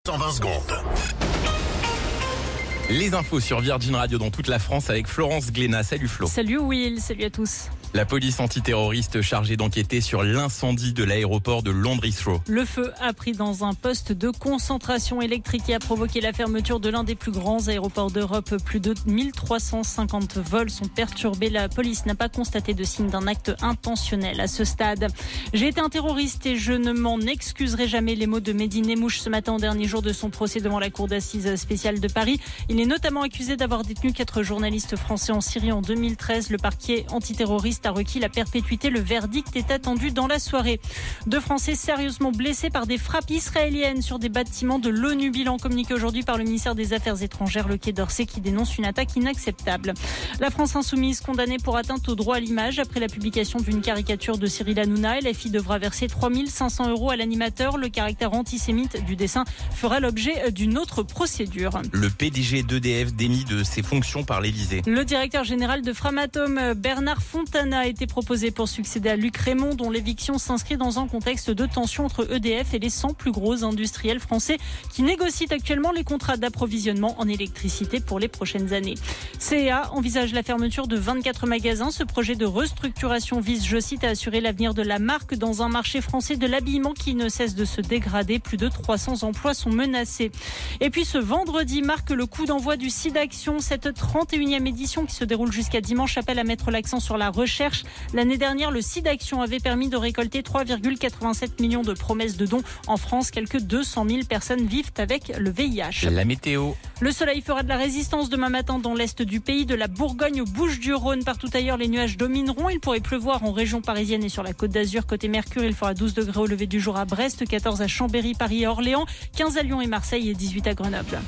en 20 secondes. Les infos sur Virgin Radio dans toute la France avec Florence Glénat. Salut Flo. Salut Will, salut à tous. La police antiterroriste chargée d'enquêter sur l'incendie de l'aéroport de Londres Heathrow. Le feu a pris dans un poste de concentration électrique et a provoqué la fermeture de l'un des plus grands aéroports d'Europe. Plus de 1350 vols sont perturbés. La police n'a pas constaté de signe d'un acte intentionnel à ce stade. J'ai été un terroriste et je ne m'en excuserai jamais. Les mots de Mehdi Nemmouche ce matin au dernier jour de son procès devant la cour d'assises spéciale de Paris. Il est notamment accusé d'avoir détenu 4 journalistes français en Syrie en 2013. Le parquet antiterroriste a requis la perpétuité. Le verdict est attendu dans la soirée. 2 Français sérieusement blessés par des frappes israéliennes sur des bâtiments de l'ONU. Bilan communiqué aujourd'hui par le ministère des Affaires étrangères, le Quai d'Orsay, qui dénonce une attaque inacceptable. La France insoumise condamnée pour atteinte au droit à l'image après la publication d'une caricature de Cyril Hanouna. LFI devra verser 3 500 € à l'animateur. Le caractère antisémite du dessin fera l'objet d'une autre procédure. Le PDG d'EDF démis de ses fonctions par l'Elysée. Le directeur général de Framatome, Bernard Fontana, a été proposé pour succéder à Luc Rémont, dont l'éviction s'inscrit dans un contexte de tension entre EDF et les 100 plus gros industriels français qui négocient actuellement les contrats d'approvisionnement en électricité pour les prochaines années. CEA envisage la fermeture de 24 magasins. Ce projet de restructuration vise, je cite, à assurer l'avenir de la marque dans un marché français de l'habillement qui ne cesse de se dégrader. Plus de 300 emplois sont menacés. Et puis ce vendredi marque le coup d'envoi du SIDAction. Cette 31e édition qui se déroule jusqu'à dimanche appelle à mettre l'accent sur la recherche. L'année dernière, le SIDAction avait permis de récolter 3,87 millions de promesses de dons. En France, quelques 200 000 personnes vivent avec le VIH. La météo. Le soleil fera de la résistance demain matin dans l'est du pays, de la Bourgogne aux Bouches-du-Rhône. Partout ailleurs, les nuages domineront. Il pourrait pleuvoir en région parisienne et sur la Côte d'Azur. Côté Mercure, il fera 12 degrés au lever du jour à Brest, 14 à Chambéry, Paris et Orléans, 15 à Lyon et Marseille et 18 à Grenoble.